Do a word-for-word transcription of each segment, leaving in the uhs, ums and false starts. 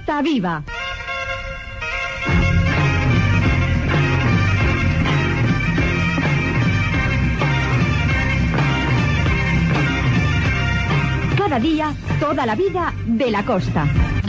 Costa Viva. Cada día, toda la vida de la costa.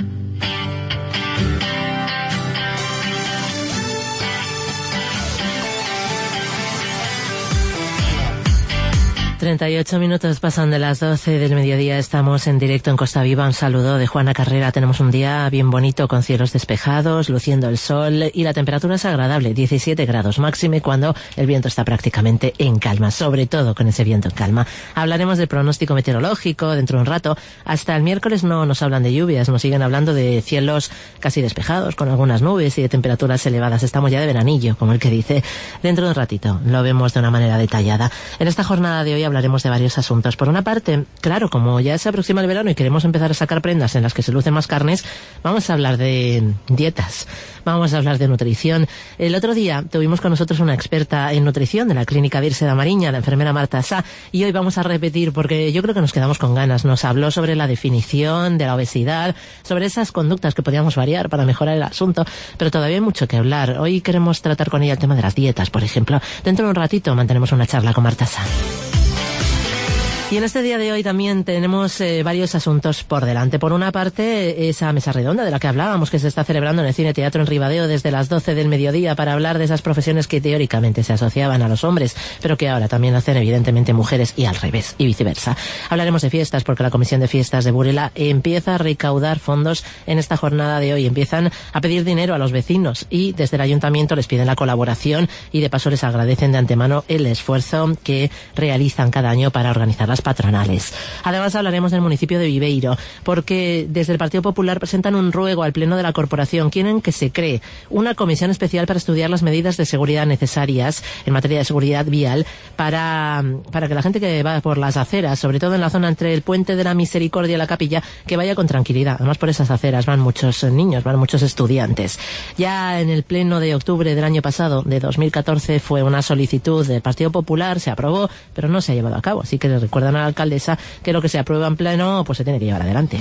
treinta y ocho minutos pasan de las doce del mediodía, estamos en directo en Costa Viva. Un saludo de Juana Carrera. Tenemos un día bien bonito con cielos despejados, luciendo el sol y la temperatura es agradable, diecisiete grados máxime cuando el viento está prácticamente en calma, sobre todo con ese viento en calma. Hablaremos del pronóstico meteorológico dentro de un rato. Hasta el miércoles no nos hablan de lluvias, nos siguen hablando de cielos casi despejados con algunas nubes y de temperaturas elevadas. Estamos ya de veranillo, como el que dice. Dentro de un ratito lo vemos de una manera detallada. En esta jornada de hoy hablaremos de varios asuntos. Por una parte, claro, como ya se aproxima el verano y queremos empezar a sacar prendas en las que se lucen más carnes, vamos a hablar de dietas, vamos a hablar de nutrición. El otro día tuvimos con nosotros una experta en nutrición de la Clínica Virse da Mariña, la enfermera Marta Sá, y hoy vamos a repetir porque yo creo que nos quedamos con ganas. Nos habló sobre la definición de la obesidad, sobre esas conductas que podíamos variar para mejorar el asunto, pero todavía hay mucho que hablar. Hoy queremos tratar con ella el tema de las dietas, por ejemplo. Dentro de un ratito mantenemos una charla con Marta Sá. Y en este día de hoy también tenemos eh, varios asuntos por delante. Por una parte, esa mesa redonda de la que hablábamos, que se está celebrando en el Cine Teatro en Ribadeo desde las doce del mediodía para hablar de esas profesiones que teóricamente se asociaban a los hombres, pero que ahora también hacen evidentemente mujeres y al revés, y viceversa. Hablaremos de fiestas porque la Comisión de Fiestas de Burela empieza a recaudar fondos en esta jornada de hoy. Empiezan a pedir dinero a los vecinos y desde el Ayuntamiento les piden la colaboración y de paso les agradecen de antemano el esfuerzo que realizan cada año para organizar las patronales. Además hablaremos del municipio de Viveiro, porque desde el Partido Popular presentan un ruego al Pleno de la Corporación. Quieren que se cree una comisión especial para estudiar las medidas de seguridad necesarias en materia de seguridad vial para, para que la gente que va por las aceras, sobre todo en la zona entre el Puente de la Misericordia y la Capilla, que vaya con tranquilidad. Además, por esas aceras van muchos niños, van muchos estudiantes. Ya en el Pleno de octubre del año pasado, de dos mil catorce, fue una solicitud del Partido Popular, se aprobó, pero no se ha llevado a cabo. Así que les recuerdan a la alcaldesa que lo que se aprueba en pleno pues se tiene que llevar adelante.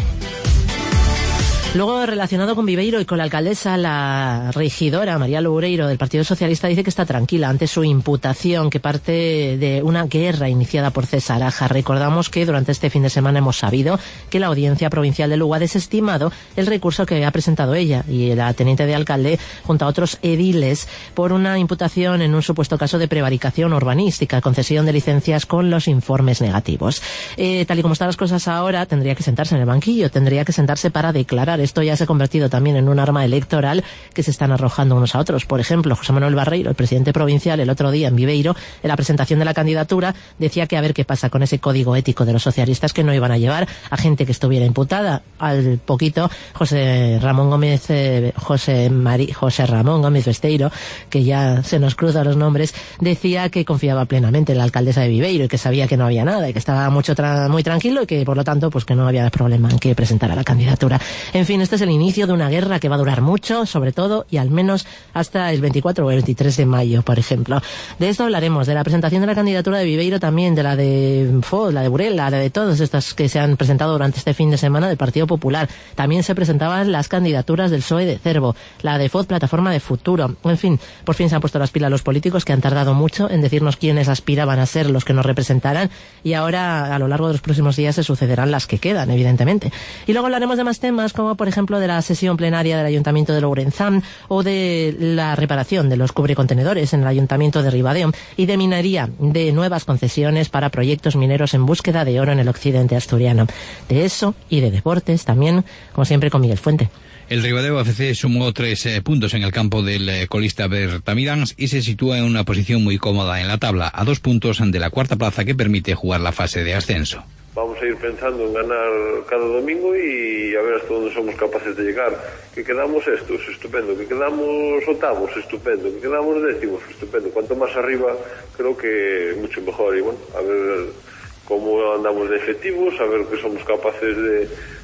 Luego, relacionado con Viveiro y con la alcaldesa, la regidora María Loureiro del Partido Socialista dice que está tranquila ante su imputación, que parte de una guerra iniciada por César Aja. Recordamos que durante este fin de semana hemos sabido que la Audiencia Provincial de Lugo ha desestimado el recurso que ha presentado ella y la teniente de alcalde junto a otros ediles por una imputación en un supuesto caso de prevaricación urbanística, concesión de licencias con los informes negativos. Eh, tal y como están las cosas ahora, tendría que sentarse en el banquillo, tendría que sentarse para declarar. Esto ya se ha convertido también en un arma electoral que se están arrojando unos a otros. Por ejemplo, José Manuel Barreiro, el presidente provincial, el otro día en Viveiro, en la presentación de la candidatura, decía que a ver qué pasa con ese código ético de los socialistas, que no iban a llevar a gente que estuviera imputada. Al poquito, José Ramón Gómez, eh, José, Mari, José Ramón Gómez Besteiro, que ya se nos cruzan los nombres, decía que confiaba plenamente en la alcaldesa de Viveiro y que sabía que no había nada y que estaba mucho tra- muy tranquilo y que, por lo tanto, pues que no había problema en que presentara la candidatura. En fin, este es el inicio de una guerra que va a durar mucho, sobre todo, y al menos hasta el veinticuatro o el veintitrés de mayo, por ejemplo. De esto hablaremos, de la presentación de la candidatura de Viveiro también, de la de F O, la de Burela, la de todas estas que se han presentado durante este fin de semana del Partido Popular. También se presentaban las candidaturas del P S O E de Cervo, la de F O D, Plataforma de Futuro. En fin, por fin se han puesto las pilas los políticos que han tardado mucho en decirnos quiénes aspiraban a ser los que nos representaran y ahora a lo largo de los próximos días se sucederán las que quedan, evidentemente. Y luego hablaremos de más temas como, por ejemplo, de la sesión plenaria del Ayuntamiento de Lourenzán o de la reparación de los cubrecontenedores en el Ayuntamiento de Ribadeo y de minería, de nuevas concesiones para proyectos mineros en búsqueda de oro en el occidente asturiano. De eso y de deportes también, como siempre, con Miguel Fuente. El Ribadeo F C sumó tres eh, puntos en el campo del eh, colista Bertamiráns y se sitúa en una posición muy cómoda en la tabla, a dos puntos de la cuarta plaza que permite jugar la fase de ascenso. Vamos a ir pensando en ganar cada domingo y a ver hasta dónde somos capaces de llegar. Que quedamos estos, estupendo. Que quedamos octavos, estupendo. Que quedamos décimos, estupendo. Cuanto más arriba, creo que mucho mejor. Y bueno, a ver cómo andamos de efectivos, a ver que somos capaces de,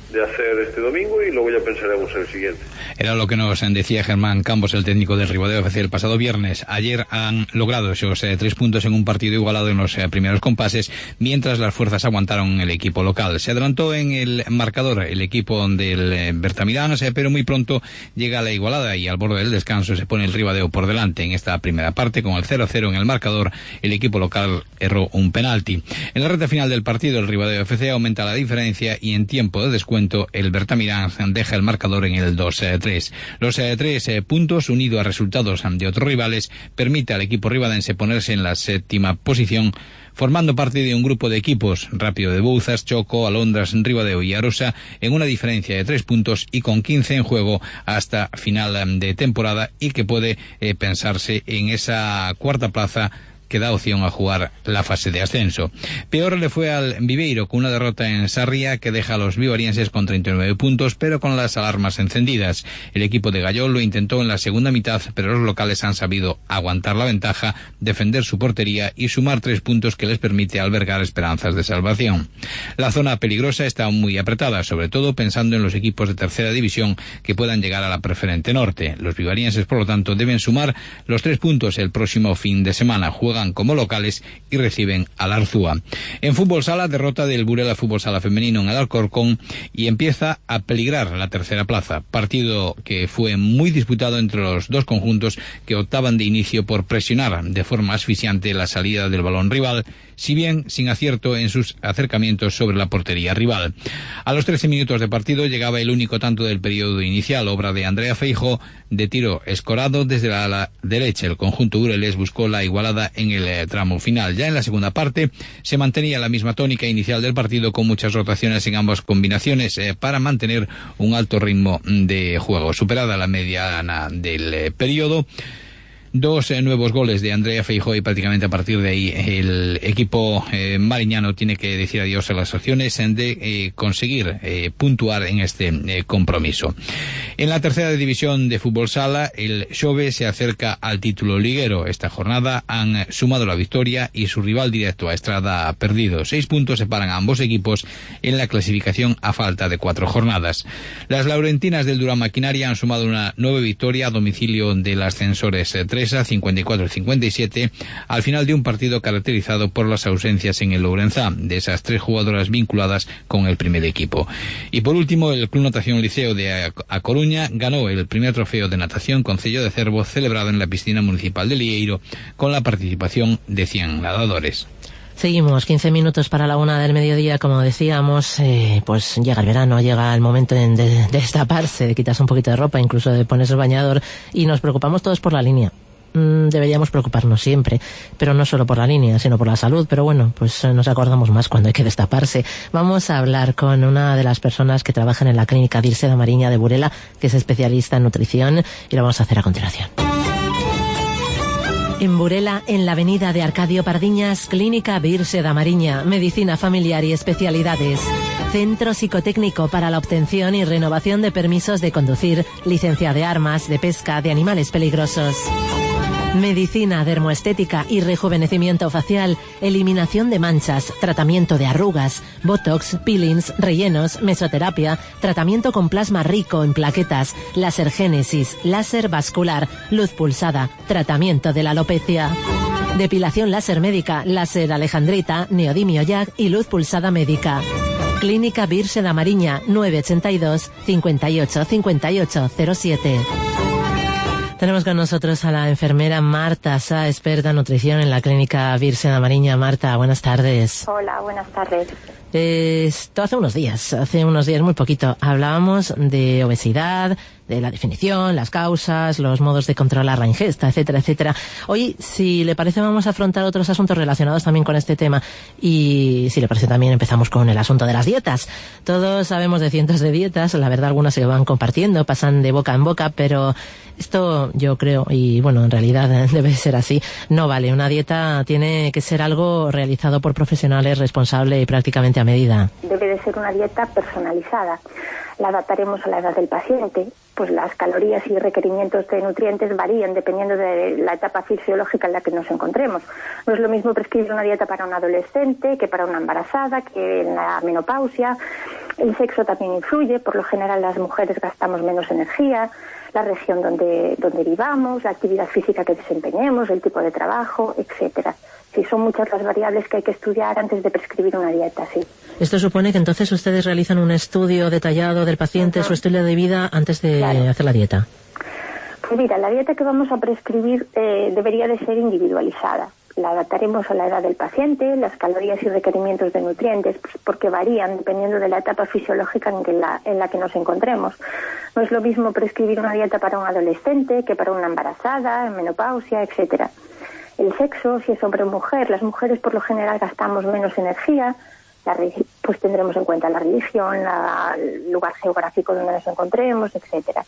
de hacer este domingo y luego ya pensaremos en el siguiente. Era lo que nos decía Germán Campos, el técnico del Ribadeo F C, el pasado viernes. Ayer han logrado esos eh, tres puntos en un partido igualado en los eh, primeros compases, mientras las fuerzas aguantaron el equipo local. Se adelantó en el marcador el equipo del eh, Bertamiráns, eh, pero muy pronto llega la igualada y al borde del descanso se pone el Ribadeo por delante. En esta primera parte, con el cero a cero en el marcador, el equipo local erró un penalti. En la recta final del partido, el Ribadeo F C aumenta la diferencia y en tiempo de descuento el Bertamiráns deja el marcador en el dos a tres. Los eh, tres eh, puntos, unido a resultados de otros rivales, permite al equipo ribadense ponerse en la séptima posición, formando parte de un grupo de equipos, Rápido de Bouzas, Choco, Alondras, Ribadeo y Arosa, en una diferencia de tres puntos y con quince en juego hasta final de temporada, y que puede eh, pensarse en esa cuarta plaza que da opción a jugar la fase de ascenso. Peor le fue al Viveiro, con una derrota en Sarria que deja a los vivarienses con treinta y nueve puntos, pero con las alarmas encendidas. El equipo de Gallol lo intentó en la segunda mitad, pero los locales han sabido aguantar la ventaja, defender su portería y sumar tres puntos que les permite albergar esperanzas de salvación. La zona peligrosa está muy apretada, sobre todo pensando en los equipos de tercera división que puedan llegar a la preferente norte. Los vivarienses, por lo tanto, deben sumar los tres puntos el próximo fin de semana. Juegan como locales y reciben al Arzúa. En fútbol sala, derrota del Burela Fútbol Sala femenino en el Alcorcón y empieza a peligrar la tercera plaza. Partido que fue muy disputado entre los dos conjuntos que optaban de inicio por presionar de forma asfixiante la salida del balón rival, si bien sin acierto en sus acercamientos sobre la portería rival. A los trece minutos de partido llegaba el único tanto del periodo inicial, obra de Andrea Feijo, de tiro escorado desde la ala derecha. El conjunto burelés buscó la igualada en el eh, tramo final. Ya en la segunda parte se mantenía la misma tónica inicial del partido, con muchas rotaciones en ambas combinaciones eh, para mantener un alto ritmo de juego. Superada la mediana del eh, periodo, Dos eh, nuevos goles de Andrea Feijóo y prácticamente a partir de ahí el equipo eh, mariñano tiene que decir adiós a las opciones de eh, conseguir eh, puntuar en este eh, compromiso. En la tercera división de fútbol sala, el Xove se acerca al título liguero. Esta jornada han sumado la victoria y su rival directo a Estrada ha perdido. Seis puntos separan a ambos equipos en la clasificación a falta de cuatro jornadas. Las laurentinas del Durán Maquinaria han sumado una nueva victoria a domicilio del Ascensores tres a cincuenta y cuatro a cincuenta y siete, al final de un partido caracterizado por las ausencias en el Lourenzá de esas tres jugadoras vinculadas con el primer equipo. Y por último, el Club Natación Liceo de A, A Coruña ganó el primer trofeo de natación con sello de cervo celebrado en la piscina municipal de Lieiro, con la participación de cien nadadores. Seguimos, quince minutos para la una del mediodía, como decíamos, eh, pues llega el verano, llega el momento de, de destaparse, de quitarse un poquito de ropa, incluso de ponerse el bañador, y nos preocupamos todos por la línea. Mm, deberíamos preocuparnos siempre, pero no solo por la línea, sino por la salud, pero bueno, pues eh, nos acordamos más cuando hay que destaparse. Vamos a hablar con una de las personas que trabajan en la clínica Virse da Mariña de Burela, que es especialista en nutrición, y lo vamos a hacer a continuación. En Burela, en la avenida de Arcadio Pardiñas, Clínica Virse da Mariña, Medicina Familiar y Especialidades. Centro psicotécnico para la obtención y renovación de permisos de conducir, licencia de armas, de pesca, de animales peligrosos. Medicina dermoestética y rejuvenecimiento facial, eliminación de manchas, tratamiento de arrugas, botox, peelings, rellenos, mesoterapia, tratamiento con plasma rico en plaquetas, láser génesis, láser vascular, luz pulsada, tratamiento de la alopecia. Depilación láser médica, láser alejandrita, neodimio J A K y luz pulsada médica. Clínica Virse da Mariña, nueve ochenta y dos, cincuenta y ocho, cincuenta y ocho, cero siete. Tenemos con nosotros a la enfermera Marta Sá, experta en nutrición en la clínica Virse da Mariña. Marta, buenas tardes. Hola, buenas tardes. Esto hace unos días, hace unos días muy poquito, hablábamos de obesidad, de la definición, las causas, los modos de controlar la ingesta, etcétera, etcétera. Hoy, si le parece, vamos a afrontar otros asuntos relacionados también con este tema. Y si le parece, también empezamos con el asunto de las dietas. Todos sabemos de cientos de dietas, la verdad algunas se van compartiendo, pasan de boca en boca, pero esto yo creo, y bueno, en realidad debe ser así, no vale. Una dieta tiene que ser algo realizado por profesionales, responsable y prácticamente a medida. Debe de ser una dieta personalizada. La adaptaremos a la edad del paciente, pues las calorías y requerimientos de nutrientes varían dependiendo de la etapa fisiológica en la que nos encontremos. No es lo mismo prescribir una dieta para un adolescente que para una embarazada, que en la menopausia. El sexo también influye, por lo general las mujeres gastamos menos energía, la región donde, donde vivamos, la actividad física que desempeñemos, el tipo de trabajo, etcétera. Sí, son muchas las variables que hay que estudiar antes de prescribir una dieta, sí. Esto supone que entonces ustedes realizan un estudio detallado del paciente, uh-huh. su estilo de vida, antes de claro. hacer la dieta. Pues mira, la dieta que vamos a prescribir eh, debería de ser individualizada. La adaptaremos a la edad del paciente, las calorías y requerimientos de nutrientes, pues porque varían dependiendo de la etapa fisiológica en, que la, en la que nos encontremos. No es lo mismo prescribir una dieta para un adolescente que para una embarazada, en menopausia, etcétera. El sexo, si es hombre o mujer, las mujeres por lo general gastamos menos energía, la, pues tendremos en cuenta la religión, la, el lugar geográfico donde nos encontremos, etcétera.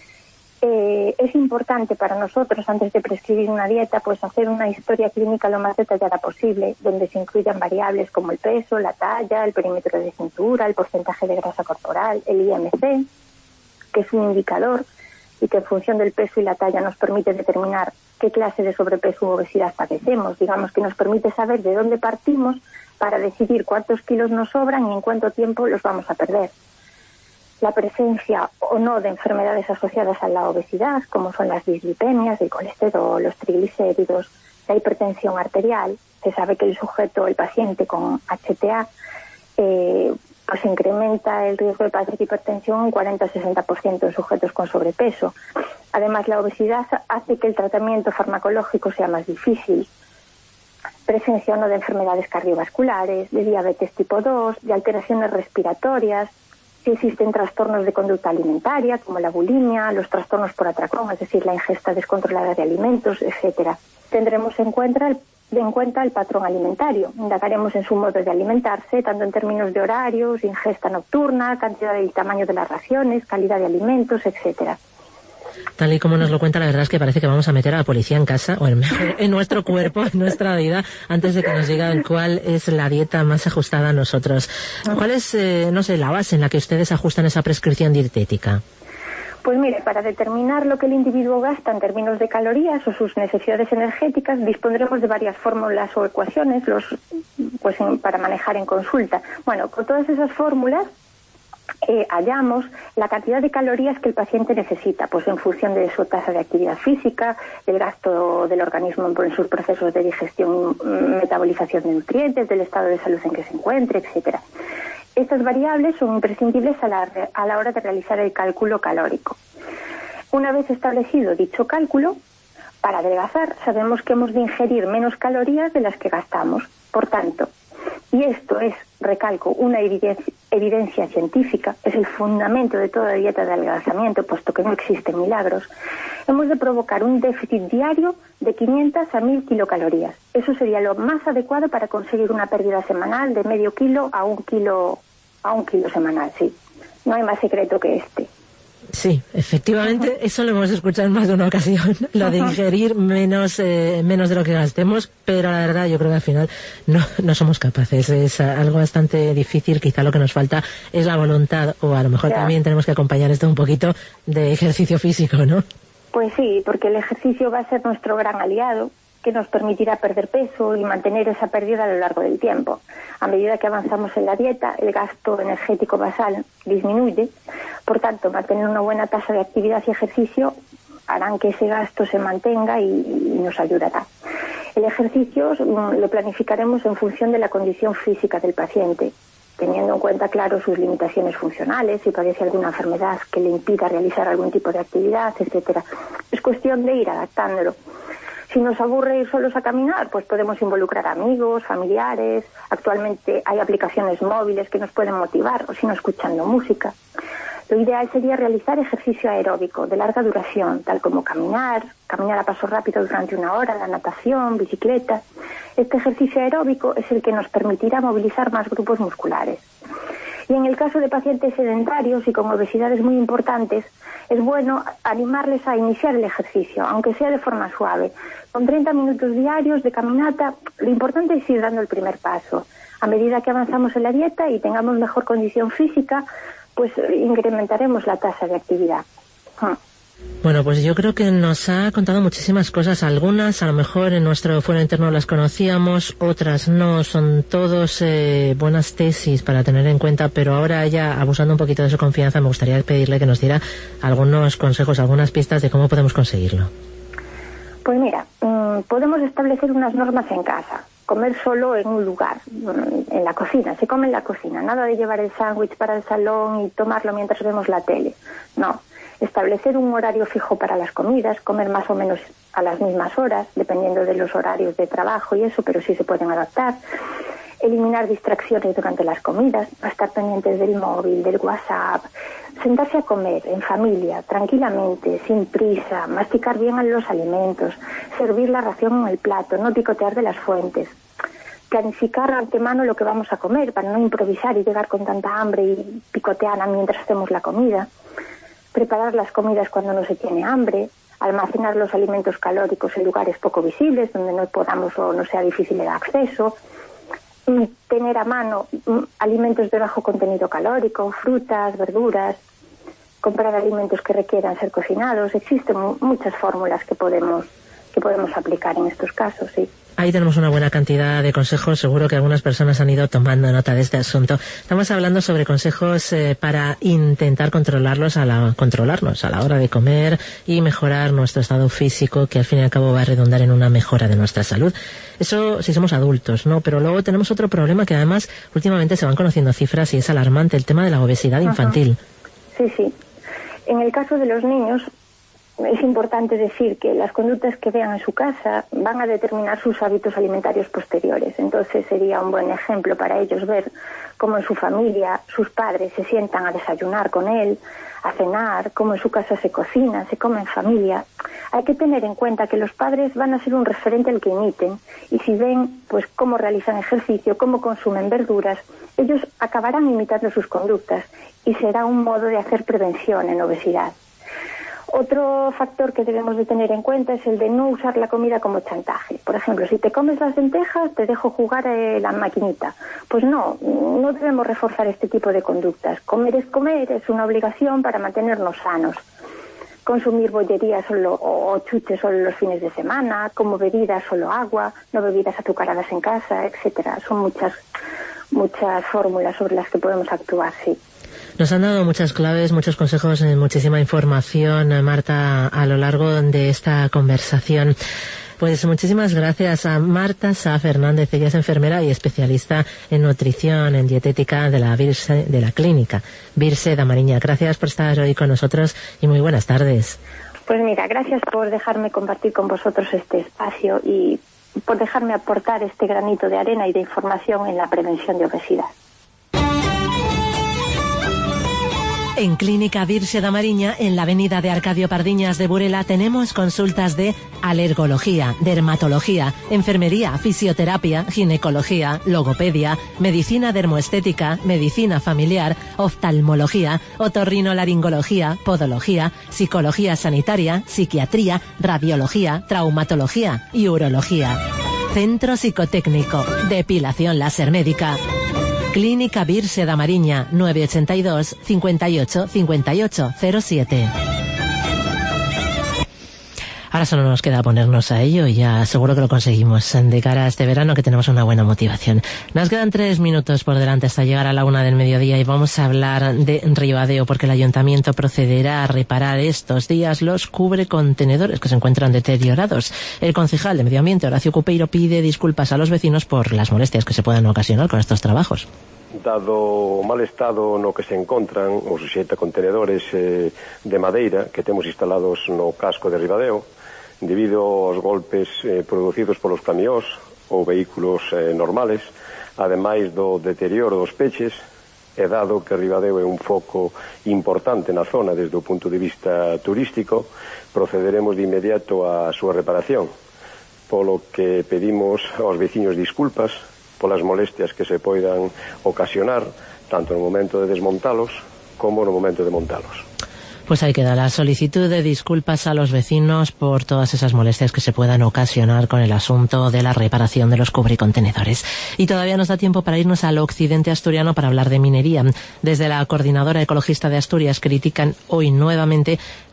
Eh, es importante para nosotros, antes de prescribir una dieta, pues hacer una historia clínica lo más detallada posible, donde se incluyan variables como el peso, la talla, el perímetro de cintura, el porcentaje de grasa corporal, el I M C, que es un indicador y que en función del peso y la talla nos permite determinar qué clase de sobrepeso u obesidad padecemos. Digamos que nos permite saber de dónde partimos para decidir cuántos kilos nos sobran y en cuánto tiempo los vamos a perder. La presencia o no de enfermedades asociadas a la obesidad, como son las dislipemias, el colesterol, los triglicéridos, la hipertensión arterial. Se sabe que el sujeto, el paciente con H T A, eh, pues incrementa el riesgo de padecer hipertensión un cuarenta a sesenta por ciento en sujetos con sobrepeso. Además, la obesidad hace que el tratamiento farmacológico sea más difícil. Presencia o no de enfermedades cardiovasculares, de diabetes tipo dos, de alteraciones respiratorias. Si existen trastornos de conducta alimentaria, como la bulimia, los trastornos por atracón, es decir, la ingesta descontrolada de alimentos, etcétera. Tendremos en cuenta el, en cuenta el patrón alimentario. Indagaremos en su modo de alimentarse, tanto en términos de horarios, ingesta nocturna, cantidad y tamaño de las raciones, calidad de alimentos, etcétera. Tal y como nos lo cuenta, la verdad es que parece que vamos a meter a la policía en casa, o en, en nuestro cuerpo, en nuestra vida, antes de que nos digan cuál es la dieta más ajustada a nosotros. ¿Cuál es, eh, no sé, la base en la que ustedes ajustan esa prescripción dietética? Pues mire, para determinar lo que el individuo gasta en términos de calorías o sus necesidades energéticas, dispondremos de varias fórmulas o ecuaciones los, pues en, para manejar en consulta. Bueno, con todas esas fórmulas, Eh, hallamos la cantidad de calorías que el paciente necesita, pues en función de su tasa de actividad física, del gasto del organismo en sus procesos de digestión, metabolización de nutrientes, del estado de salud en que se encuentre, etcétera. Estas variables son imprescindibles a la, a la hora de realizar el cálculo calórico. Una vez establecido dicho cálculo, para adelgazar sabemos que hemos de ingerir menos calorías de las que gastamos. Por tanto, y esto es, recalco, una evidencia, evidencia científica, es el fundamento de toda dieta de adelgazamiento, puesto que no existen milagros, hemos de provocar un déficit diario de quinientas a mil kilocalorías. Eso sería lo más adecuado para conseguir una pérdida semanal de medio kilo a un kilo, a un kilo semanal, sí. No hay más secreto que este. Sí, efectivamente, eso lo hemos escuchado en más de una ocasión, lo de ingerir menos eh, menos de lo que gastemos, pero la verdad yo creo que al final no, no somos capaces, es algo bastante difícil, quizá lo que nos falta es la voluntad, o a lo mejor ya. También tenemos que acompañar esto un poquito de ejercicio físico, ¿no? Pues sí, porque el ejercicio va a ser nuestro gran aliado, que nos permitirá perder peso y mantener esa pérdida a lo largo del tiempo. A medida que avanzamos en la dieta, el gasto energético basal disminuye, por tanto, mantener una buena tasa de actividad y ejercicio harán que ese gasto se mantenga y, y nos ayudará. El ejercicio lo planificaremos en función de la condición física del paciente, teniendo en cuenta, claro, sus limitaciones funcionales, si padece alguna enfermedad que le impida realizar algún tipo de actividad, etcétera. Es cuestión de ir adaptándolo. Si nos aburre ir solos a caminar, pues podemos involucrar amigos, familiares. Actualmente hay aplicaciones móviles que nos pueden motivar, o si no, escuchando música. Lo ideal sería realizar ejercicio aeróbico de larga duración, tal como caminar, caminar a paso rápido durante una hora, la natación, bicicleta. Este ejercicio aeróbico es el que nos permitirá movilizar más grupos musculares. Y en el caso de pacientes sedentarios y con obesidades muy importantes, es bueno animarles a iniciar el ejercicio, aunque sea de forma suave. Con treinta minutos diarios de caminata, lo importante es ir dando el primer paso. A medida que avanzamos en la dieta y tengamos mejor condición física, pues incrementaremos la tasa de actividad. Bueno, pues yo creo que nos ha contado muchísimas cosas. Algunas a lo mejor en nuestro fuero interno las conocíamos, otras no. Son todos eh, buenas tesis para tener en cuenta, pero ahora ya, abusando un poquito de su confianza, me gustaría pedirle que nos diera algunos consejos, algunas pistas de cómo podemos conseguirlo. Pues mira, mmm, podemos establecer unas normas en casa. Comer solo en un lugar, en la cocina. Se come en la cocina. Nada de llevar el sándwich para el salón y tomarlo mientras vemos la tele. No. Establecer un horario fijo para las comidas, comer más o menos a las mismas horas, dependiendo de los horarios de trabajo y eso, pero sí se pueden adaptar. Eliminar distracciones durante las comidas, no estar pendientes del móvil, del WhatsApp. Sentarse a comer en familia, tranquilamente, sin prisa, masticar bien los alimentos, servir la ración en el plato, no picotear de las fuentes. Planificar de antemano lo que vamos a comer para no improvisar y llegar con tanta hambre y picotear mientras hacemos la comida. Preparar las comidas cuando no se tiene hambre, almacenar los alimentos calóricos en lugares poco visibles, donde no podamos o no sea difícil el acceso, tener a mano alimentos de bajo contenido calórico, frutas, verduras, comprar alimentos que requieran ser cocinados. Existen muchas fórmulas que podemos, que podemos aplicar en estos casos, sí. Ahí tenemos una buena cantidad de consejos. Seguro que algunas personas han ido tomando nota de este asunto. Estamos hablando sobre consejos eh, para intentar controlarlos a la, controlarnos a la hora de comer y mejorar nuestro estado físico, que al fin y al cabo va a redundar en una mejora de nuestra salud. Eso si somos adultos, ¿no? Pero luego tenemos otro problema que además últimamente se van conociendo cifras y es alarmante, el tema de la obesidad infantil. Sí, sí. En el caso de los niños, es importante decir que las conductas que vean en su casa van a determinar sus hábitos alimentarios posteriores. Entonces sería un buen ejemplo para ellos ver cómo en su familia sus padres se sientan a desayunar con él, a cenar, cómo en su casa se cocina, se come en familia. Hay que tener en cuenta que los padres van a ser un referente al que imiten, y si ven pues cómo realizan ejercicio, cómo consumen verduras, ellos acabarán imitando sus conductas y será un modo de hacer prevención en obesidad. Otro factor que debemos de tener en cuenta es el de no usar la comida como chantaje. Por ejemplo, si te comes las lentejas, te dejo jugar eh, la maquinita. Pues no, no debemos reforzar este tipo de conductas. Comer es comer, es una obligación para mantenernos sanos. Consumir bollería solo o chuches solo los fines de semana, como bebidas solo agua, no bebidas azucaradas en casa, etcétera. Son muchas, muchas fórmulas sobre las que podemos actuar, sí. Nos han dado muchas claves, muchos consejos, muchísima información, Marta, a lo largo de esta conversación. Pues muchísimas gracias a Marta Sá Fernández. Ella es enfermera y especialista en nutrición, en dietética de la Virse, de la clínica Virse da Mariña. Gracias por estar hoy con nosotros y muy buenas tardes. Pues mira, gracias por dejarme compartir con vosotros este espacio y por dejarme aportar este granito de arena y de información en la prevención de obesidad. En Clínica Virse da Mariña, en la avenida de Arcadio Pardiñas de Burela, tenemos consultas de alergología, dermatología, enfermería, fisioterapia, ginecología, logopedia, medicina dermoestética, medicina familiar, oftalmología, otorrinolaringología, podología, psicología sanitaria, psiquiatría, radiología, traumatología y urología. Centro psicotécnico, depilación láser médica. Clínica Virse da Mariña, nueve ochenta y dos, cincuenta y ocho, cincuenta y ocho, cero siete. Ahora solo nos queda ponernos a ello y ya seguro que lo conseguimos de cara a este verano, que tenemos una buena motivación. Nos quedan tres minutos por delante hasta llegar a la una del mediodía y vamos a hablar de Ribadeo, porque el ayuntamiento procederá a reparar estos días los cubrecontenedores que se encuentran deteriorados. El concejal de Medio Ambiente, Horacio Cupeiro, pide disculpas a los vecinos por las molestias que se puedan ocasionar con estos trabajos. Dado o mal estado no que se encontran os suxeita contenedores eh, de madeira que temos instalados no casco de Ribadeo, debido aos golpes eh, producidos polos camións ou vehículos eh, normales, ademais do deterioro dos peches, e dado que Ribadeo é un foco importante na zona desde o punto de vista turístico, procederemos de inmediato á súa reparación, polo que pedimos aos veciños disculpas polas molestias que se poidan ocasionar tanto no momento de desmontalos como no momento de montalos. Pues ahí queda la solicitud de disculpas a los vecinos por todas esas molestias que se puedan ocasionar con el asunto de la reparación de los cubrecontenedores. Y todavía nos da tiempo para irnos al occidente asturiano para hablar de minería. Desde la Coordinadora Ecologista de Asturias critican hoy nuevamente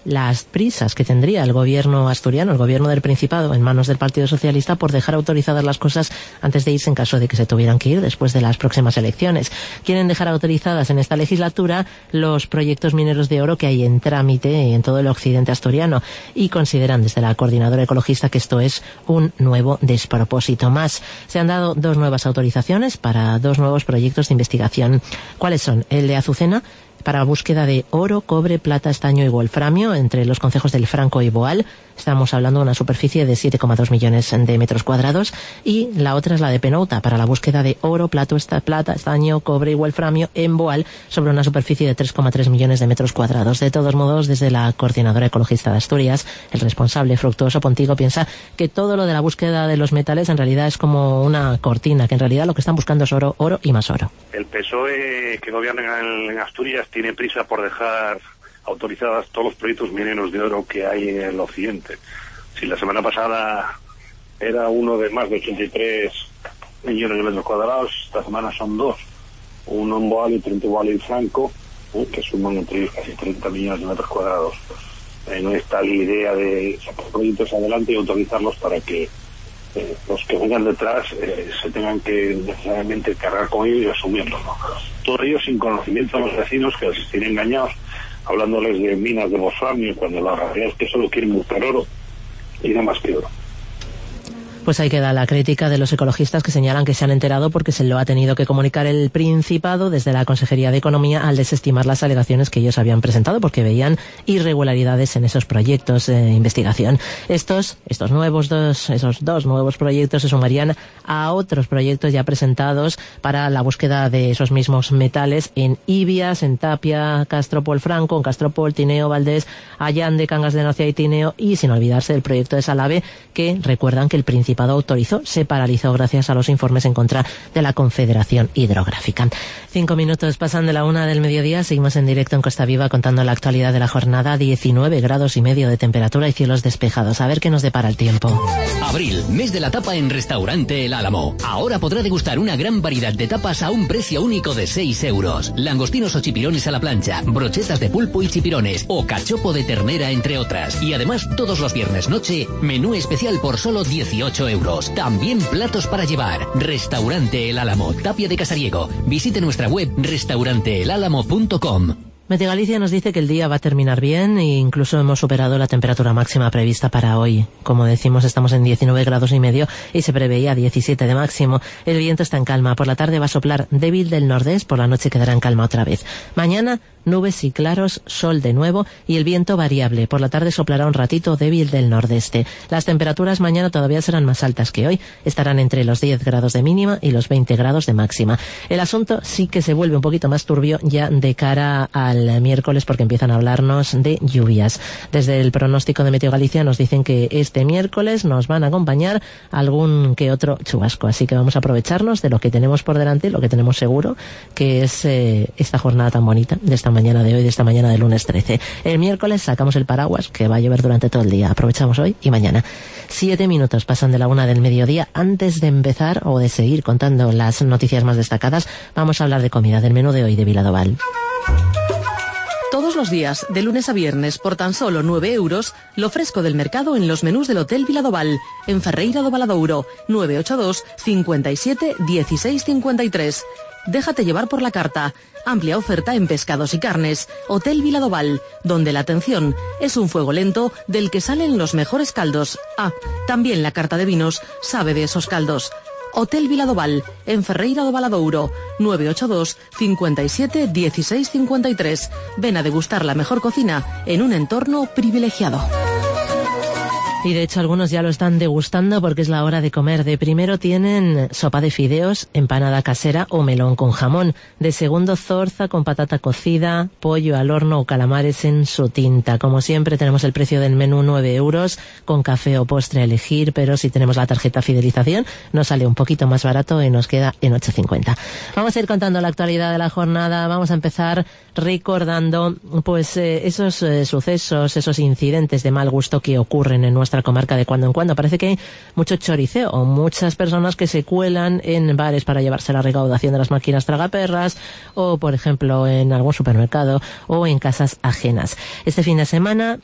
las prisas que tendría el gobierno asturiano, el gobierno del Principado, en manos del Partido Socialista, por dejar autorizadas las cosas antes de irse en caso de que se tuvieran que ir después de las próximas elecciones. Quieren dejar autorizadas en esta legislatura los proyectos mineros de oro que hay en trámite en todo el occidente asturiano y consideran desde la Coordinadora Ecologista que esto es un nuevo despropósito más. Se han dado dos nuevas autorizaciones para dos nuevos proyectos de investigación. ¿Cuáles son? El de Azucena, para la búsqueda de oro, cobre, plata, estaño y wolframio entre los concejos del Franco y Boal. Estamos hablando de una superficie de siete coma dos millones de metros cuadrados. Y la otra es la de Penouta, para la búsqueda de oro, plato, esta, plata, estaño, cobre y wolframio en Boal, sobre una superficie de tres coma tres millones de metros cuadrados. De todos modos, desde la Coordinadora Ecologista de Asturias, el responsable Fructuoso Pontigo piensa que todo lo de la búsqueda de los metales en realidad es como una cortina, que en realidad lo que están buscando es oro, oro y más oro. El P S O E que gobierna en Asturias tiene prisa por dejar autorizadas todos los proyectos mineros de oro que hay en el occidente. Si la semana pasada era uno de más de ochenta y tres millones de metros cuadrados, esta semana son dos, uno en Boal y treinta en Boal y Franco, eh, que suman entre ellos casi treinta millones de metros cuadrados. Eh, no está la idea de sacar proyectos adelante y autorizarlos para que eh, los que vengan detrás eh, se tengan que necesariamente cargar con ellos y asumirlo, ¿no? Todo ello sin conocimiento de los vecinos, que les tienen engañados hablándoles de minas de wolframio, cuando la realidad es que solo quieren buscar oro y nada más que oro. Pues ahí queda la crítica de los ecologistas, que señalan que se han enterado porque se lo ha tenido que comunicar el Principado desde la Consejería de Economía al desestimar las alegaciones que ellos habían presentado porque veían irregularidades en esos proyectos de investigación. Estos, estos nuevos dos, esos dos nuevos proyectos se sumarían a otros proyectos ya presentados para la búsqueda de esos mismos metales en Ibias, en Tapia, Castropol Franco, en Castropol, Tineo, Valdés, Allande, Cangas de Norcia y Tineo, y sin olvidarse del proyecto de Salave, que recuerdan que el Principado autorizó, se paralizó gracias a los informes en contra de la Confederación Hidrográfica. Cinco minutos pasan de la una del mediodía, seguimos en directo en Costa Viva contando la actualidad de la jornada. Diecinueve grados y medio de temperatura y cielos despejados. A ver qué nos depara el tiempo. Abril, mes de la tapa en Restaurante El Álamo. Ahora podrá degustar una gran variedad de tapas a un precio único de seis euros. Langostinos o chipirones a la plancha, brochetas de pulpo y chipirones o cachopo de ternera, entre otras. Y además, todos los viernes noche, menú especial por solo dieciocho euros. También platos para llevar. Restaurante El Álamo, Tapia de Casariego. Visite nuestra web restaurante el álamo punto com. Meteo Galicia nos dice que el día va a terminar bien e incluso hemos superado la temperatura máxima prevista para hoy. Como decimos, estamos en diecinueve grados y medio y se preveía diecisiete de máximo. El viento está en calma. Por la tarde va a soplar débil del nordeste, por la noche quedará en calma otra vez. Mañana, nubes y claros, sol de nuevo y el viento variable. Por la tarde soplará un ratito débil del nordeste. Las temperaturas mañana todavía serán más altas que hoy. Estarán entre los diez grados de mínima y los veinte grados de máxima. El asunto sí que se vuelve un poquito más turbio ya de cara al miércoles, porque empiezan a hablarnos de lluvias. Desde el pronóstico de Meteo Galicia nos dicen que este miércoles nos van a acompañar algún que otro chubasco. Así que vamos a aprovecharnos de lo que tenemos por delante, lo que tenemos seguro, que es eh, esta jornada tan bonita de esta mañana de hoy, de esta mañana de lunes trece. El miércoles sacamos el paraguas, que va a llover durante todo el día. Aprovechamos hoy y mañana. Siete minutos pasan de la una del mediodía. Antes de empezar o de seguir contando las noticias más destacadas, vamos a hablar de comida, del menú de hoy de Viladoval. Todos los días, de lunes a viernes, por tan solo nueve euros, lo fresco del mercado en los menús del Hotel Viladoval, en Ferreira do Valadouro, nueve ocho dos, cincuenta y siete, dieciséis cincuenta y tres. Déjate llevar por la carta. Amplia oferta en pescados y carnes. Hotel Viladoval, donde la atención es un fuego lento del que salen los mejores caldos. Ah, también la carta de vinos sabe de esos caldos. Hotel Viladoval, en Ferreira do Valadouro, nueve ocho dos, cincuenta y siete, dieciséis cincuenta y tres. Ven a degustar la mejor cocina en un entorno privilegiado. Y de hecho algunos ya lo están degustando porque es la hora de comer. De primero tienen sopa de fideos, empanada casera o melón con jamón. De segundo, zorza con patata cocida, pollo al horno o calamares en su tinta. Como siempre tenemos el precio del menú nueve euros, con café o postre a elegir, pero si tenemos la tarjeta fidelización nos sale un poquito más barato y nos queda en ocho cincuenta. Vamos a ir contando la actualidad de la jornada. Vamos a empezar recordando pues eh, esos eh, sucesos, esos incidentes de mal gusto que ocurren en nuestra comarca de cuando en cuando. Parece que hay mucho choriceo o muchas personas que se cuelan en bares para llevarse la recaudación de las máquinas tragaperras o, por ejemplo, en algún supermercado o en casas ajenas. Este fin de semana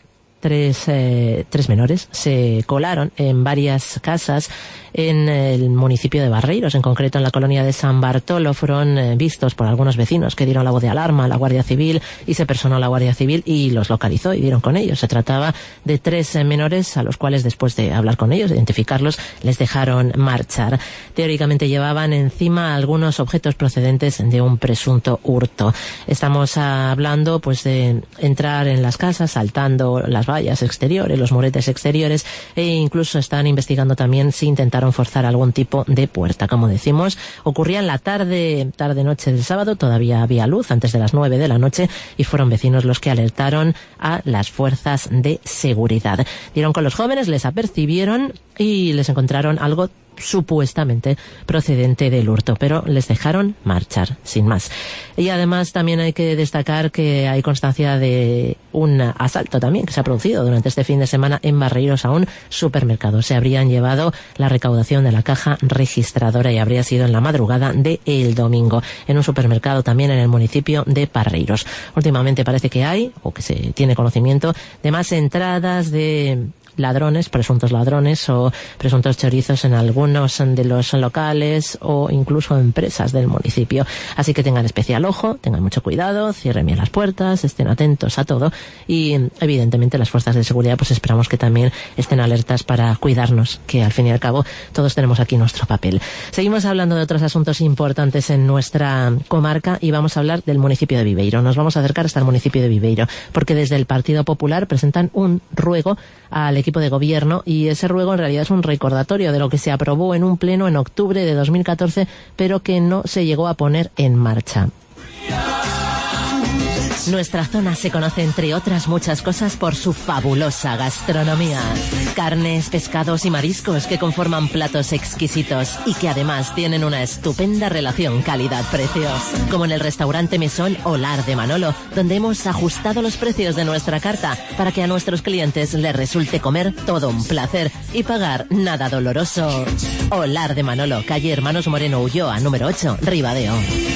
tres, eh, tres menores se colaron en varias casas en el municipio de Barreiros, en concreto en la colonia de San Bartolo. Fueron eh, vistos por algunos vecinos que dieron la voz de alarma a la Guardia Civil y se personó la Guardia Civil y los localizó y dieron con ellos. Se trataba de tres eh, menores a los cuales, después de hablar con ellos, identificarlos, les dejaron marchar. Teóricamente llevaban encima algunos objetos procedentes de un presunto hurto. Estamos hablando pues de entrar en las casas saltando las vallas exteriores, los muretes exteriores, e incluso están investigando también si intentaron forzar algún tipo de puerta. Como decimos, ocurría en la tarde, tarde-noche del sábado, todavía había luz antes de las nueve de la noche y fueron vecinos los que alertaron a las fuerzas de seguridad. Dieron con los jóvenes, les apercibieron y les encontraron algo supuestamente procedente del hurto, pero les dejaron marchar, sin más. Y además también hay que destacar que hay constancia de un asalto también que se ha producido durante este fin de semana en Barreiros a un supermercado. Se habrían llevado la recaudación de la caja registradora y habría sido en la madrugada de el domingo, en un supermercado también en el municipio de Barreiros. Últimamente parece que hay, o que se tiene conocimiento, de más entradas de ladrones, presuntos ladrones o presuntos chorizos en algunos de los locales o incluso empresas del municipio. Así que tengan especial ojo, tengan mucho cuidado, cierren bien las puertas, estén atentos a todo y evidentemente las fuerzas de seguridad pues esperamos que también estén alertas para cuidarnos, que al fin y al cabo todos tenemos aquí nuestro papel. Seguimos hablando de otros asuntos importantes en nuestra comarca y vamos a hablar del municipio de Viveiro. Nos vamos a acercar hasta el municipio de Viveiro porque desde el Partido Popular presentan un ruego al equipo de gobierno y ese ruego en realidad es un recordatorio de lo que se aprobó en un pleno en octubre de dos mil catorce pero que no se llegó a poner en marcha. Nuestra zona se conoce, entre otras muchas cosas, por su fabulosa gastronomía. Carnes, pescados y mariscos que conforman platos exquisitos y que además tienen una estupenda relación calidad-precio. Como en el restaurante Mesón Olar de Manolo, donde hemos ajustado los precios de nuestra carta para que a nuestros clientes les resulte comer todo un placer y pagar nada doloroso. Olar de Manolo, calle Hermanos Moreno Ulloa, número ocho, Ribadeo.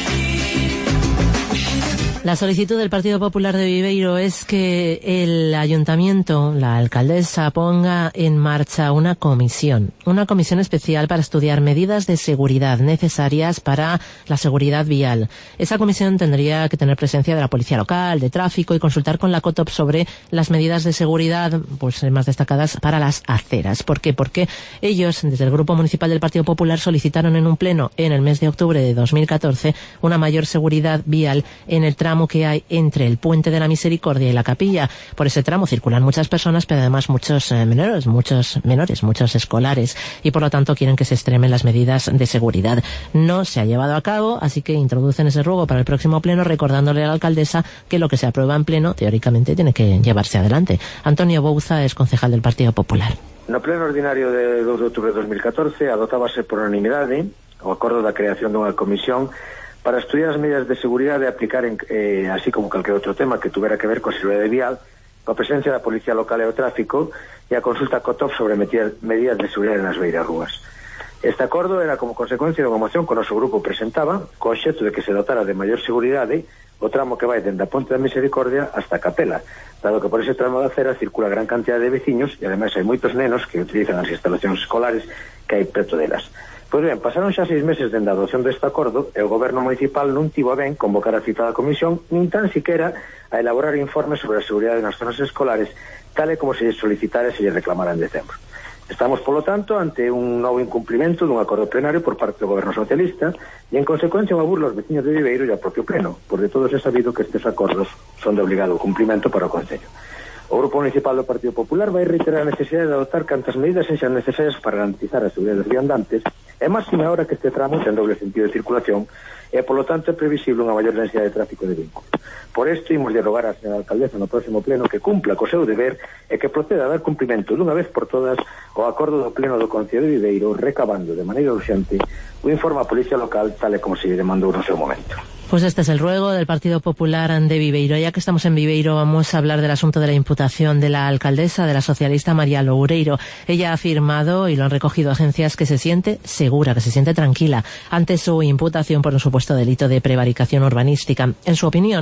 La solicitud del Partido Popular de Viveiro es que el ayuntamiento, la alcaldesa, ponga en marcha una comisión, una comisión especial para estudiar medidas de seguridad necesarias para la seguridad vial. Esa comisión tendría que tener presencia de la policía local, de tráfico y consultar con la COTOP sobre las medidas de seguridad pues más destacadas para las aceras. ¿Por qué? Porque ellos, desde el Grupo Municipal del Partido Popular, solicitaron en un pleno en el mes de octubre de dos mil catorce una mayor seguridad vial en el tramo que hay entre el Puente de la Misericordia y la Capilla. Por ese tramo circulan muchas personas, pero además muchos eh, menores, muchos menores, muchos escolares, y por lo tanto quieren que se extremen las medidas de seguridad. No se ha llevado a cabo, así que introducen ese ruego para el próximo pleno, recordándole a la alcaldesa que lo que se aprueba en pleno, teóricamente, tiene que llevarse adelante. Antonio Bouza es concejal del Partido Popular. No pleno ordinario de dos de outubro de dos mil catorce adotábase por unanimidade o acordo da creación dunha comisión para estudiar as medidas de seguridade e aplicar, en, eh, así como calquer outro tema que tuvera que ver coa seguridade vial, coa presencia da Policía Local e o Tráfico e a consulta COTOP sobre medidas, medidas de seguridade nas beiras rúas. Este acordo era como consecuencia dunha moción que o noso grupo presentaba co obxecto de que se dotara de maior seguridade o tramo que vai dende a Ponte da Misericordia hasta a Capela, dado que por ese tramo da acera circula gran cantidad de veciños e ademais hai moitos nenos que utilizan as instalacións escolares que hai preto delas. Pois ben, pasaron xa seis meses dende a adopción deste acordo e o goberno municipal non tivo a ben convocar a citada comisión nin tan siquera a elaborar informes sobre a seguridade nas zonas escolares, tal e como se lle solicitara e se lle reclamara en decembro. Estamos, polo tanto, ante un novo incumprimento dun acordo plenario por parte do goberno socialista e, en consecuencia, unha burla aos veciños de Viveiro e ao propio pleno, por de todos é sabido que estes acordos son de obligado cumprimento para o Concello. O Grupo Municipal do Partido Popular vai reiterar a necesidade de adoptar cantas medidas sexan necesarias para garantizar a seguridade dos viandantes e máxima hora que este tramo ten doble sentido de circulación e, polo tanto, é previsible unha maior densidade de tráfico de vehículos. Por isto, imos dialogar a señora alcaldesa no próximo pleno que cumpla co seu deber e que proceda a dar cumprimento dunha vez por todas o acordo do pleno do Concello de Viveiro, recabando de maneira urxente o informe á Policía Local tal e como se lle demandou no seu momento. Pues este es el ruego del Partido Popular de Viveiro. Ya que estamos en Viveiro, vamos a hablar del asunto de la imputación de la alcaldesa, de la socialista María Loureiro. Ella ha afirmado, y lo han recogido agencias, que se siente segura, que se siente tranquila ante su imputación por un supuesto delito de prevaricación urbanística. En su opinión,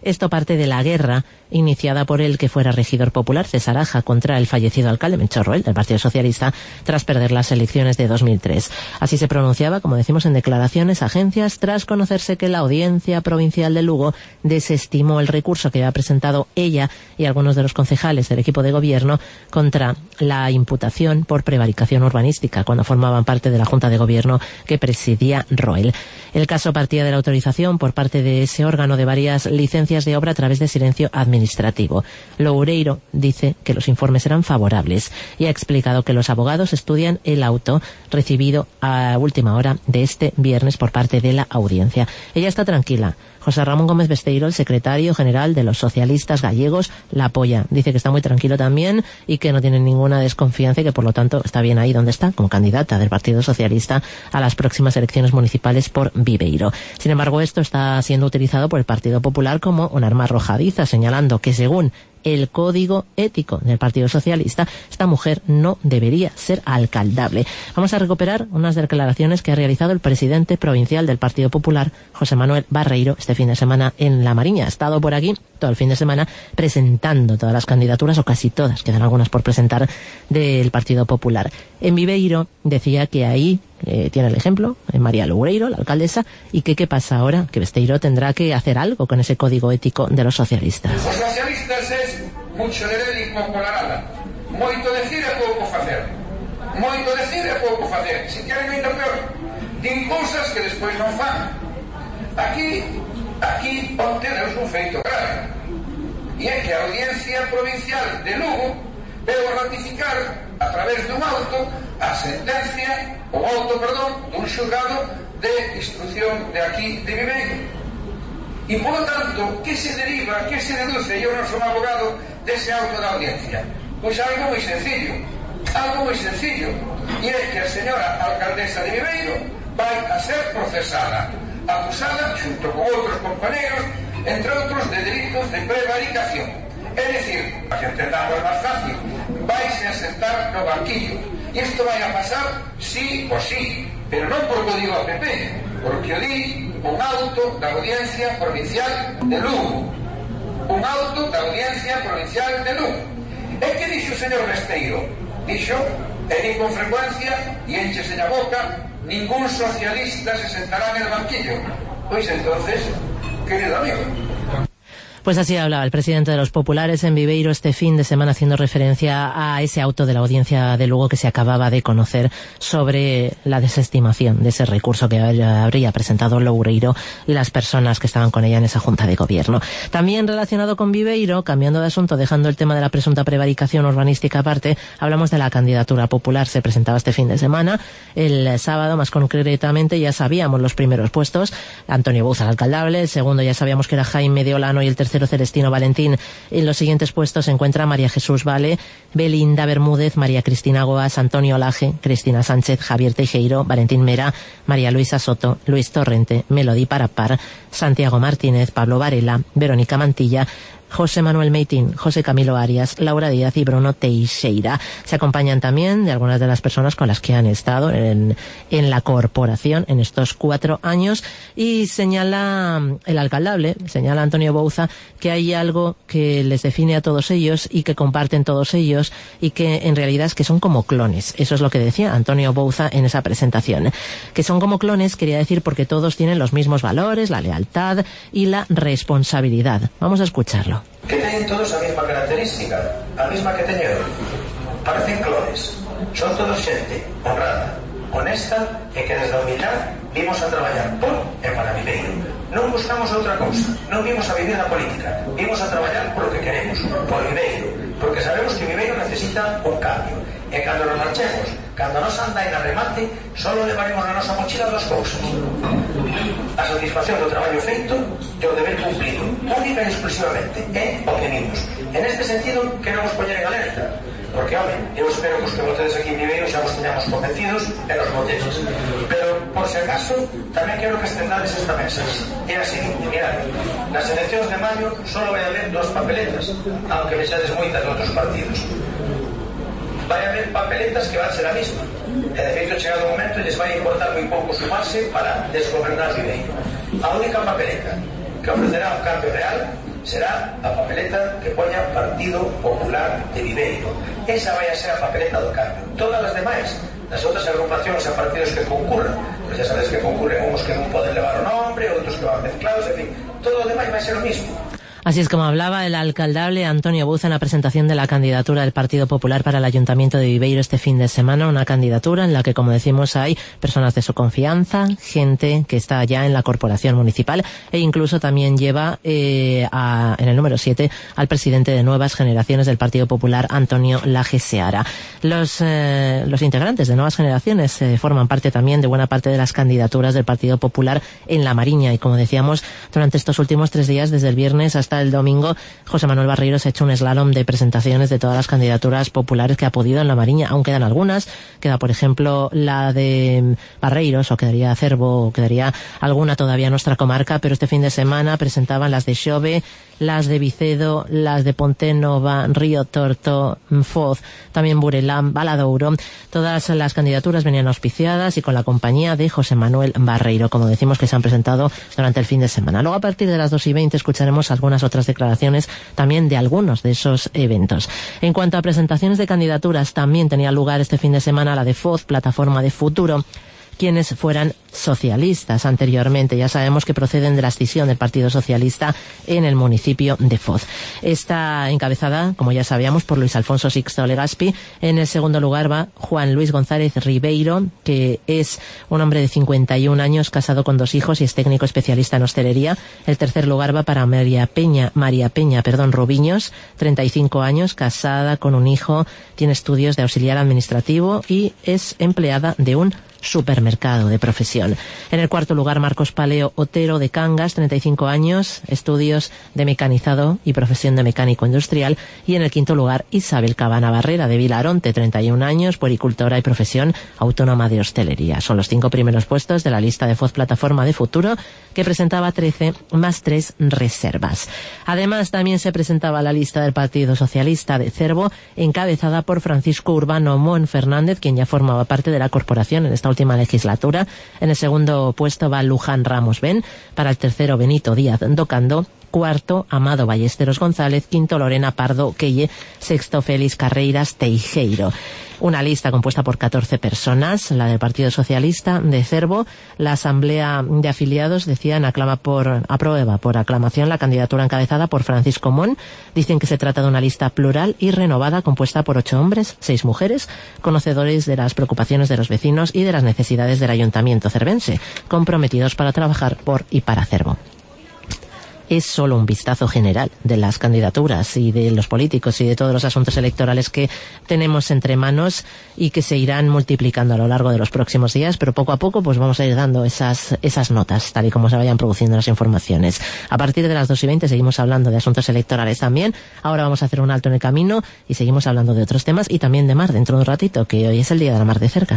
Esto parte de la guerra iniciada por el que fuera regidor popular, César Aja, contra el fallecido alcalde Melchor Roel, del Partido Socialista, tras perder las elecciones de dos mil tres. Así se pronunciaba, como decimos en declaraciones, agencias, tras conocerse que la Audiencia Provincial de Lugo desestimó el recurso que había presentado ella y algunos de los concejales del equipo de gobierno contra la imputación por prevaricación urbanística, cuando formaban parte de la Junta de Gobierno que presidía Roel. El caso partía de la autorización por parte de ese órgano de varias licencias de obra a través de silencio administrativo. Loureiro dice que los informes eran favorables y ha explicado que los abogados estudian el auto recibido a última hora de este viernes por parte de la audiencia. Ella está tranquila. José Ramón Gómez Besteiro, el secretario general de los socialistas gallegos, la apoya. Dice que está muy tranquilo también y que no tiene ninguna desconfianza y que por lo tanto está bien ahí donde está, como candidata del Partido Socialista a las próximas elecciones municipales por Viveiro. Sin embargo, esto está siendo utilizado por el Partido Popular como un arma arrojadiza, señalando que según el código ético del Partido Socialista, esta mujer no debería ser alcaldable. Vamos a recuperar unas declaraciones que ha realizado el presidente provincial del Partido Popular, José Manuel Barreiro, este fin de semana en La Mariña. Ha estado por aquí todo el fin de semana presentando todas las candidaturas, o casi todas, quedan algunas por presentar, del Partido Popular. En Viveiro decía que ahí eh, tiene el ejemplo, en María Loureiro, la alcaldesa, y que qué pasa ahora, que Besteiro tendrá que hacer algo con ese código ético de los socialistas. Os socialistas es mucho de ver y pouco la nada. Moito decir e pouco facer. Moito decir e pouco facer. Se queren ainda peor, din cousas que despois non fan. Aquí, aquí obteneus un feito grave. E é que a Audiencia Provincial de Lugo veu a ratificar a través dun auto a sentencia, o auto, perdón, dun xulgado de instrucción de aquí de Viveiro. E, por lo tanto, que se deriva, que se deduce, eu non son abogado, dese auto da audiencia? Pois algo moi sencillo, algo moi sencillo, e é que a señora alcaldesa de Viveiro vai a ser procesada, acusada, xunto con outros compañeros, entre outros, de delitos de prevaricación. É dicir, para que entendamos máis fácil, vaise a sentar no banquillo. E isto vai a pasar sí o sí, pero non porque o digo a P P, porque o di un auto da Audiencia Provincial de Lugo. Un auto da Audiencia Provincial de Lugo. E que dixo o señor Besteiro? Dixo, e di con frecuencia, e enchese a boca, ningún socialista se sentará en el banquillo. Pois entonces, querido amigo, Pues así hablaba el presidente de los populares en Viveiro este fin de semana, haciendo referencia a ese auto de la Audiencia de Lugo que se acababa de conocer sobre la desestimación de ese recurso que habría presentado Loureiro y las personas que estaban con ella en esa Junta de Gobierno. También relacionado con Viveiro, cambiando de asunto, dejando el tema de la presunta prevaricación urbanística aparte, hablamos de la candidatura popular. Se presentaba este fin de semana. El sábado, más concretamente, ya sabíamos los primeros puestos. Antonio Bouza, el alcaldable. El segundo ya sabíamos que era Jaime de Olano, y el tercero Celestino Valentín. En los siguientes puestos se encuentra María Jesús Vale, Belinda Bermúdez, María Cristina Goas, Antonio Laje, Cristina Sánchez, Javier Teijeiro, Valentín Mera, María Luisa Soto, Luis Torrente, Melody Parapar, Santiago Martínez, Pablo Varela, Verónica Mantilla, José Manuel Meitín, José Camilo Arias, Laura Díaz y Bruno Teixeira. Se acompañan también de algunas de las personas con las que han estado en, en la corporación en estos cuatro años, y señala el alcaldable, señala Antonio Bouza, que hay algo que les define a todos ellos y que comparten todos ellos, y que en realidad es que son como clones. Eso es lo que decía Antonio Bouza en esa presentación. Que son como clones quería decir porque todos tienen los mismos valores, la lealtad y la responsabilidad. Vamos a escucharlo. Que teñen todos a mesma característica, a mesma que teño eu. Parecen clones. Son todos xente honrada, honesta e que desde a humildade vimos a traballar por e para Viveiro. Non buscamos outra cousa, non vimos a vivir na política, vimos a traballar por lo que queremos, por Viveiro, porque sabemos que Viveiro necesita un cambio. E cando nos marchemos, cando nos anda en arremate, solo levaremos na nosa mochila dos cousas: a satisfacción do traballo feito e o deber cumplido, única e exclusivamente, é o que vimos. En este sentido, queremos poñer en alerta, porque, home, eu espero que os que votedes aquí en Viveiro xa vos teñamos convencidos e nos votedes. Pero, por si acaso, tamén quero que estendades esta mensaxe. É a seguinte: mirad, nas eleccións de maio solo vai haber dos papeletas, aunque vexades moitas de outros partidos. Vai haber papeletas que van ser a mesma, e de feito, chegado o momento, lles vai importar moi pouco sumarse para desgobernar Viveiro. A única papeleta que ofrecerá un cambio real será a papeleta que poña Partido Popular de Viveiro. Esa vai a ser a papeleta do cambio. Todas as demais, das outras agrupacións e partidos que concurran, pois xa sabes que concurren uns que non poden levar o nombre, outros que van mezclados, en fin, todo o demais vai ser o mismo. Así es como hablaba el alcaldable Antonio Buz en la presentación de la candidatura del Partido Popular para el Ayuntamiento de Viveiro este fin de semana, una candidatura en la que, como decimos, hay personas de su confianza, gente que está ya en la corporación municipal e incluso también lleva eh, a, en el número siete al presidente de Nuevas Generaciones del Partido Popular, Antonio Laje Seara. Los, eh, los integrantes de Nuevas Generaciones eh, forman parte también de buena parte de las candidaturas del Partido Popular en La Mariña y, como decíamos, durante estos últimos tres días, desde el viernes hasta el domingo, José Manuel Barreiro se ha hecho un slalom de presentaciones de todas las candidaturas populares que ha podido en La Mariña. Aún quedan algunas, queda por ejemplo la de Barreiros, o quedaría Cervo, o quedaría alguna todavía en nuestra comarca, pero este fin de semana presentaban las de Xove, las de Vicedo, las de Pontenova, Río Torto, Foz, también Burelán, Valadouro. Todas las candidaturas venían auspiciadas y con la compañía de José Manuel Barreiro, como decimos, que se han presentado durante el fin de semana. Luego, a partir de las dos y veinte, escucharemos algunas otras declaraciones también de algunos de esos eventos. En cuanto a presentaciones de candidaturas, también tenía lugar este fin de semana la de Foz, Plataforma de Futuro, quienes fueran socialistas anteriormente. Ya sabemos que proceden de la escisión del Partido Socialista en el municipio de Foz. Está encabezada, como ya sabíamos, por Luis Alfonso Sixto Legaspi. En el segundo lugar va Juan Luis González Ribeiro, que es un hombre de cincuenta y un años, casado con dos hijos y es técnico especialista en hostelería. El tercer lugar va para María Peña, María Peña, perdón, Rubiños, treinta y cinco años, casada con un hijo, tiene estudios de auxiliar administrativo y es empleada de un supermercado de profesión. En el cuarto lugar, Marcos Paleo Otero de Cangas, treinta y cinco años, estudios de mecanizado y profesión de mecánico industrial. Y en el quinto lugar, Isabel Cabana Barrera de Vilaronte, treinta y un años, puericultora y profesión autónoma de hostelería. Son los cinco primeros puestos de la lista de Foz Plataforma de Futuro, que presentaba trece más tres reservas. Además, también se presentaba la lista del Partido Socialista de Cervo, encabezada por Francisco Urbano Mon Fernández, quien ya formaba parte de la corporación en esta última legislatura. En el segundo puesto va Luján Ramos Ben, para el tercero Benito Díaz Docando, cuarto Amado Ballesteros González, quinto Lorena Pardo Quelle, sexto Félix Carreiras Teijeiro. Una lista compuesta por catorce personas, la del Partido Socialista de Cervo. La Asamblea de Afiliados, decían, aclama por, aprueba por aclamación la candidatura encabezada por Francisco Mon. Dicen que se trata de una lista plural y renovada, compuesta por ocho hombres, seis mujeres, conocedores de las preocupaciones de los vecinos y de las necesidades del Ayuntamiento cervense, comprometidos para trabajar por y para Cervo. Es solo un vistazo general de las candidaturas y de los políticos y de todos los asuntos electorales que tenemos entre manos y que se irán multiplicando a lo largo de los próximos días, pero poco a poco pues vamos a ir dando esas, esas notas, tal y como se vayan produciendo las informaciones. A partir de las dos y veinte seguimos hablando de asuntos electorales también. Ahora vamos a hacer un alto en el camino y seguimos hablando de otros temas y también de mar dentro de un ratito, que hoy es el día de la mar de cerca.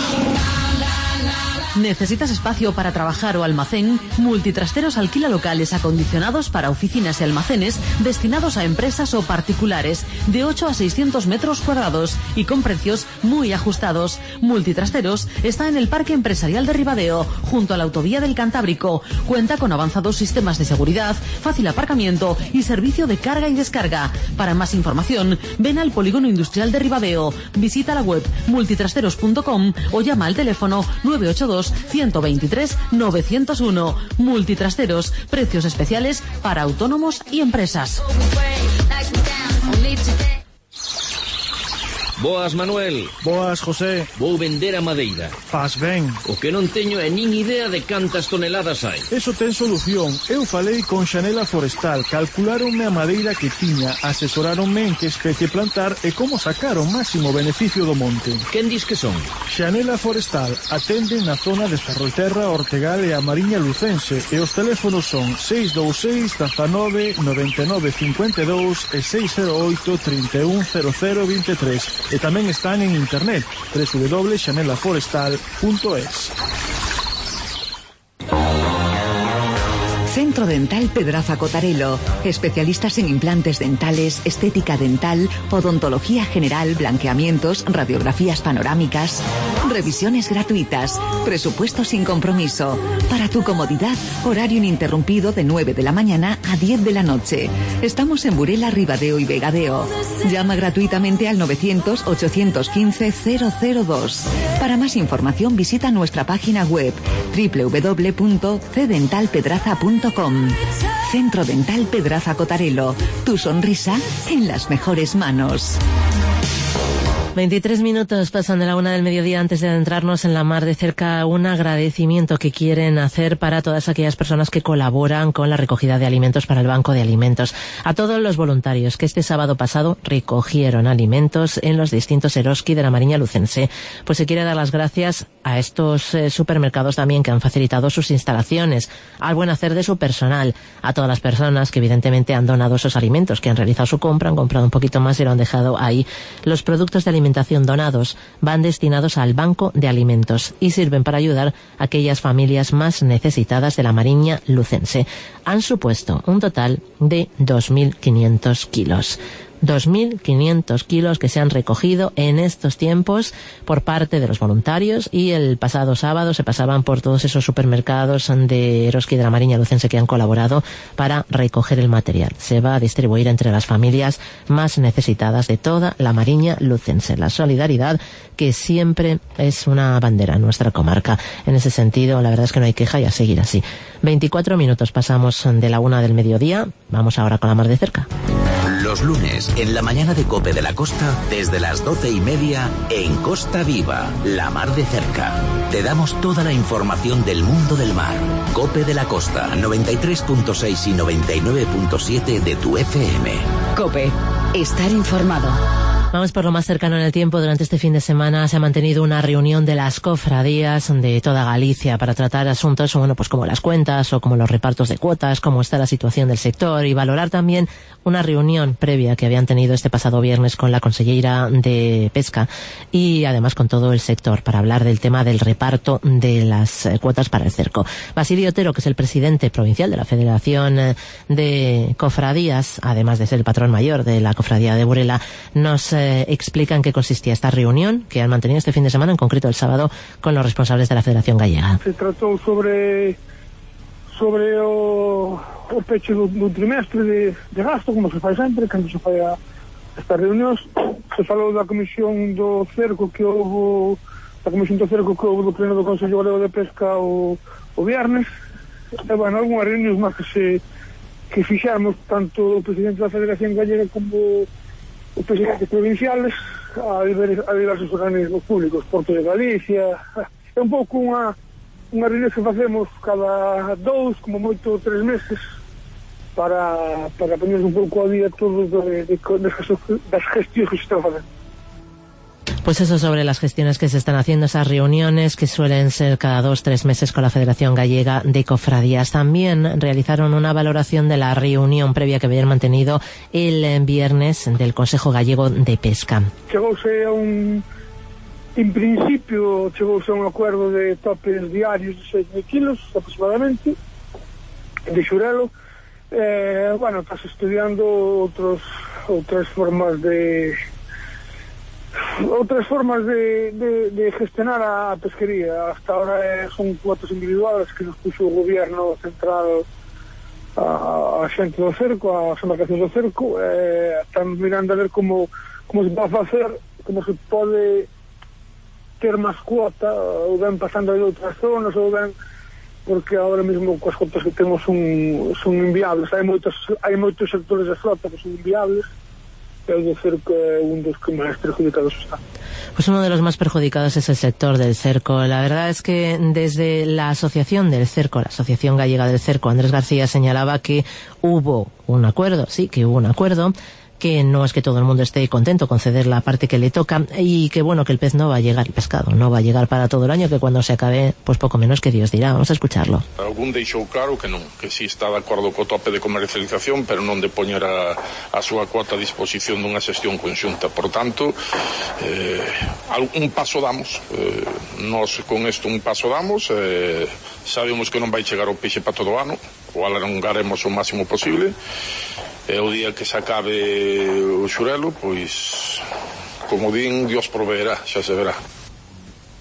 ¿Necesitas espacio para trabajar o almacén? Multitrasteros alquila locales acondicionados para oficinas y almacenes destinados a empresas o particulares de ocho a seiscientos metros cuadrados y con precios muy ajustados. Multitrasteros está en el Parque Empresarial de Ribadeo, junto a la Autovía del Cantábrico. Cuenta con avanzados sistemas de seguridad, fácil aparcamiento y servicio de carga y descarga. Para más información, ven al Polígono Industrial de Ribadeo. Visita la web multitrasteros punto com o llama al teléfono nueve ocho dos, ciento veintitrés, novecientos uno. Multitrasteros, precios especiales para autónomos y empresas. Boas, Manuel. Boas, José. Vou vender a madeira. Faz ben. O que non teño é nin idea de cantas toneladas hai. Eso ten solución. Eu falei con Xanela Forestal, calcularonme a madeira que tiña, asesoráronme en que especie plantar e como sacar o máximo beneficio do monte. Quen dis que son? Xanela Forestal atenden na zona de Ferrolterra, Ortegal e a Mariña Lucense e os teléfonos son seis dous seis, dezanove, noventa e nove, cincuenta e dous e seis cero oito, trinta e un, cero cero, veintitrés. E tamén están en internet doble u doble u doble punto xanela forestal punto es. Centro Dental Pedraza Cotarelo. Especialistas en implantes dentales, estética dental, odontología general, blanqueamientos, radiografías panorámicas. Revisiones gratuitas, presupuesto sin compromiso. Para tu comodidad, horario ininterrumpido de nueve de la mañana a diez de la noche. Estamos en Burela, Ribadeo y Vegadeo. Llama gratuitamente al novecientos, ochocientos quince, cero cero dos. Para más información visita nuestra página web doble u doble u doble u punto c dental pedraza punto com. Centro Dental Pedraza Cotarelo. Tu sonrisa en las mejores manos. veintitrés minutos pasan de la una del mediodía. Antes de adentrarnos en la mar de cerca, un agradecimiento que quieren hacer para todas aquellas personas que colaboran con la recogida de alimentos para el Banco de Alimentos. A todos los voluntarios que este sábado pasado recogieron alimentos en los distintos Eroski de la Mariña Lucense. Pues se quiere dar las gracias a estos eh, supermercados también que han facilitado sus instalaciones, al buen hacer de su personal, a todas las personas que evidentemente han donado esos alimentos, que han realizado su compra, han comprado un poquito más y lo han dejado ahí. Los productos de alimentación donados van destinados al Banco de Alimentos y sirven para ayudar a aquellas familias más necesitadas de la Mariña Lucense. Han supuesto un total de dos mil quinientos kilos. dos mil quinientos kilos que se han recogido en estos tiempos por parte de los voluntarios, y el pasado sábado se pasaban por todos esos supermercados de Eroski de la Mariña Lucense que han colaborado para recoger el material. Se va a distribuir entre las familias más necesitadas de toda la Mariña Lucense. La solidaridad, que siempre es una bandera en nuestra comarca. En ese sentido, la verdad es que no hay queja, y a seguir así. veinticuatro minutos pasamos de la una del mediodía. Vamos ahora con la mar de cerca. Los lunes, en la mañana de COPE de la Costa, desde las doce y media, en Costa Viva, la mar de cerca. Te damos toda la información del mundo del mar. COPE de la Costa, noventa y tres punto seis y noventa y nueve punto siete de tu F M. COPE, estar informado. Vamos por lo más cercano en el tiempo. Durante este fin de semana se ha mantenido una reunión de las cofradías de toda Galicia para tratar asuntos, bueno, pues como las cuentas o como los repartos de cuotas, cómo está la situación del sector, y valorar también una reunión previa que habían tenido este pasado viernes con la consellera de Pesca y además con todo el sector para hablar del tema del reparto de las cuotas para el cerco. Basilio Otero, que es el presidente provincial de la Federación de Cofradías, además de ser el patrón mayor de la cofradía de Burela, nos eh, explica en qué consistía esta reunión que han mantenido este fin de semana, en concreto el sábado, con los responsables de la Federación Gallega. Se trató sobre sobre o, o peche do, do trimestre de, de gasto, como se fai sempre, cando se fai a estas reunións. Se falou da comisión do cerco que houve, da comisión do cerco que houve do pleno do Consello Galego de Pesca o, o viernes. E, bueno, algunhas reunións máis que se que fixamos tanto o presidente da Federación Gallega como os presidentes provinciales a, diver, a diversos organismos públicos, Porto de Galicia. É un pouco unha unha reunión que facemos cada dous, como moito tres meses, para, para ponernos un pouco ao día todo de, de, de, das gestións que se están facendo. Pues eso, sobre las gestiones que se están haciendo, esas reuniones que suelen ser cada dos, tres meses con la Federación Gallega de Cofradías. También realizaron una valoración de la reunión previa que habían mantenido el viernes del Consejo Gallego de Pesca. Chegouse a un... En principio, chegouse a un acuerdo de topes diarios de seis mil kilos, aproximadamente, de xurelo. Eh, bueno, estás estudiando outros, outras formas de... outras formas de, de, de gestionar a pesquería. Hasta ahora eh, son cuotas individuales que nos puso o gobierno central a, a xente do cerco, as embarcacións do cerco. Eh, están mirando a ver como, como se pode facer, como se pode ter máis cuota, ou ben pasando de outras zonas, ou ben porque agora mesmo coas cuotas que temos son, son inviables. Hai moitos, hai moitos sectores de flota que son inviables. Es decir, que un dos que más perjudicados está. Pues uno de los más perjudicados es el sector del cerco. La verdad es que desde la Asociación del Cerco, la Asociación Gallega del Cerco, Andrés García señalaba que hubo un acuerdo, sí, que hubo un acuerdo, que no es que todo el mundo esté contento con ceder la parte que le toca, y que bueno, que el pez no va a llegar, el pescado no va a llegar para todo el año, que cuando se acabe, pues poco menos que Dios dirá. Vamos a escucharlo. Algún deixou claro que non, que si está de acordo co tope de comercialización, pero non de poñer a, a súa cuota a disposición dunha xestión conxunta. Por tanto, eh, un paso damos, eh, nós con isto un paso damos, eh, sabemos que non vai chegar o peixe para todo o ano, o alongaremos o máximo posible. E o día que se acabe o xurelo, pois, como din, Dios proveerá, xa se verá.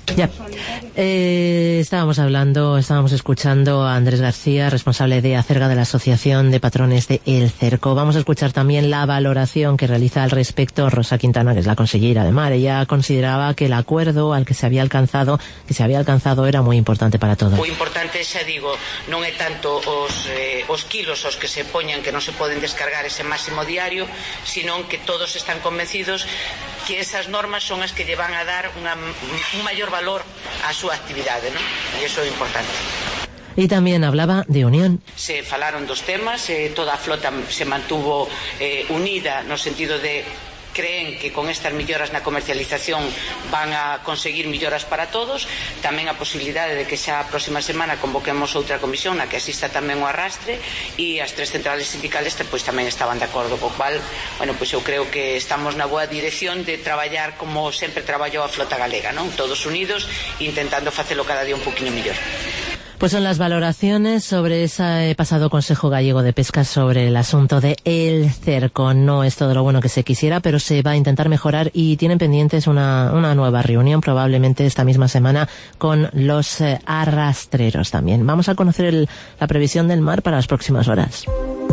Ya. Eh, estábamos hablando, estábamos escuchando a Andrés García, responsable de Acerga de la Asociación de Patrones de El Cerco. Vamos a escuchar también la valoración que realiza al respecto Rosa Quintana, que es la consellera de Mar. Ella consideraba que el acuerdo al que se había alcanzado, que se había alcanzado era muy importante para todos. O importante, xa digo, non é tanto os, eh, os kilos os que se poñan que non se poden descargar ese máximo diario, sino que todos están convencidos que esas normas son as que lle van a dar unha, un maior valor á súa actividade, ¿no? E iso é importante. Y también hablaba de unión. Se falaron dos temas, eh, toda a flota se mantuvo eh, unida no sentido de creen que con estas melloras na comercialización van a conseguir melloras para todos. Tamén a posibilidade de que xa a próxima semana convoquemos outra comisión na que asista tamén o arrastre, e as tres centrales sindicales pois tamén estaban de acordo, co cual, bueno, pois eu creo que estamos na boa dirección de traballar como sempre traballou a flota galega, non? Todos unidos, intentando facelo cada día un poquinho mellor. Pues son las valoraciones sobre ese pasado Consejo Gallego de Pesca sobre el asunto de El Cerco. No es todo lo bueno que se quisiera, pero se va a intentar mejorar y tienen pendientes una, una nueva reunión, probablemente esta misma semana, con los eh, arrastreros también. Vamos a conocer el, la previsión del mar para las próximas horas.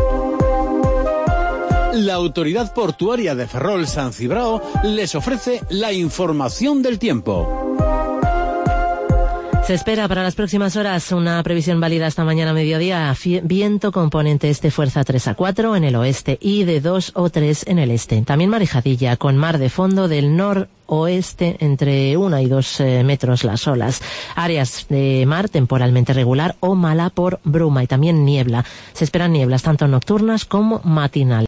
La Autoridad Portuaria de Ferrol-San Cibrao les ofrece la información del tiempo. Se espera para las próximas horas una previsión válida esta mañana a mediodía. Viento componente este fuerza tres a cuatro en el oeste y de dos o tres en el este. También marejadilla con mar de fondo del noroeste entre uno y dos eh, metros las olas. Áreas de mar temporalmente regular o mala por bruma y también niebla. Se esperan nieblas tanto nocturnas como matinales.